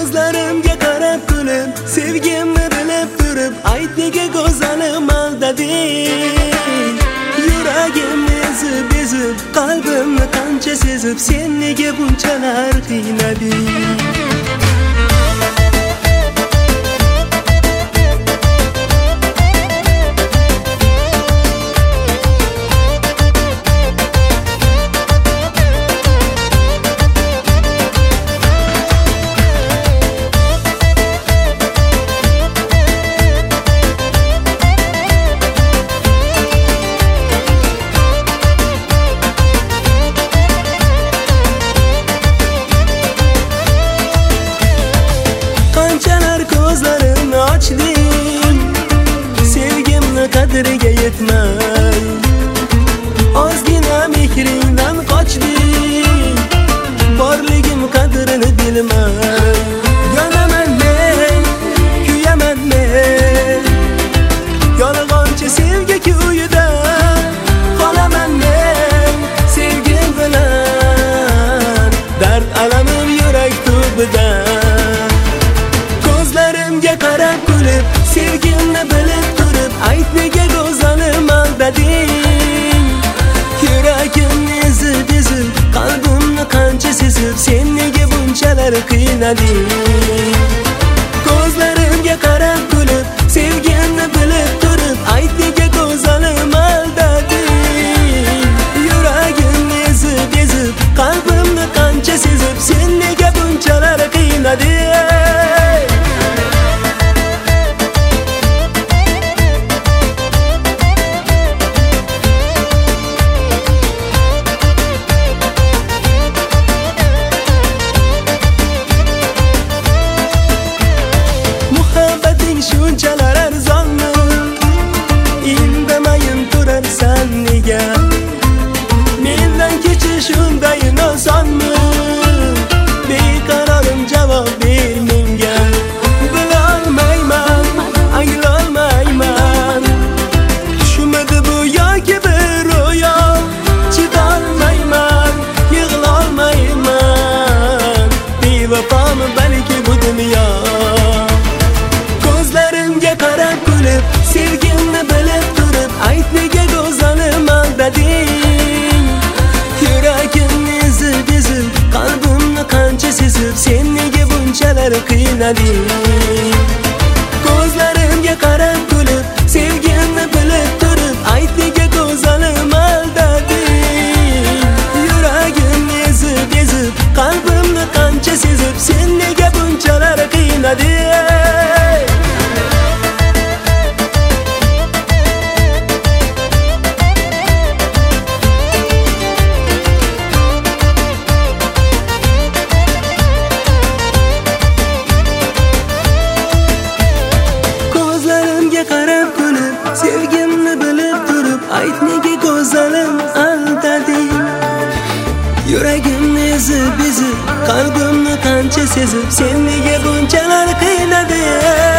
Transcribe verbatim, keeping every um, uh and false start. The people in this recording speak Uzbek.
Ko'zlarimga qarab kulib, sevgimni bilib turib, ayt nega go'zalim aldading. Yuragimni ezib ezib, qalbimni qancha sezib, sen nega bunchalar qiynading. Qanchalar ko'zlarimni ochding, sevgimni qadriga yetmay, ozgina mehringdan qochding, borligim qadrini bilmay. Yonaman men, kuyaman men, yolg'onchi sevgi kuyida qolaman men. Sevgim bilan dard alamim yurak tubida. Ko'zlarimga qarab kulib, sevgimni bilib turib, ayt nega go'zalim aldading. Yuragimni ezib ezib, qalbimni qancha sezib, sen nega bunchalar qiynading. Ko'zlarimga qarab kulib, sevgimni bilib turib, ayt nega go'zalim aldading. Yuragimni ezib ezib, qalbimni qancha sezib, sen nega bunchalar qiynading. Shunchalar arzonmi, indamayin turarsan nega? Mendan kechish unday osonmi? Beqarorim javob ber menga. Bilolmayman, anglolmayman, tushmadi bu yoki bir ro'yo. Chidolmayman, yig'lolmayman, bevafomi balki bu dunyo. Ko'zlarimga qarab kulib, sevgimni bilib turib, ayt nega go'zalim aldading. Yuragimni ezib ezib, qalbimni qancha sezib, sen nega bunchalar qiynading. Ko'zlarimga qarab kulib, sevgimni bilib turib, ayt nega go'zalim aldading. Yuragimni ezib ezib, qalbimni qancha sezib, sen nega bunchalar qiynading. Qarab kulib, sevgimni bilib turib, ayt nega go'zalim aldading. Yuragimni ezib ezib, qalbimni qancha sezib, sen nega bunchalar qiynading.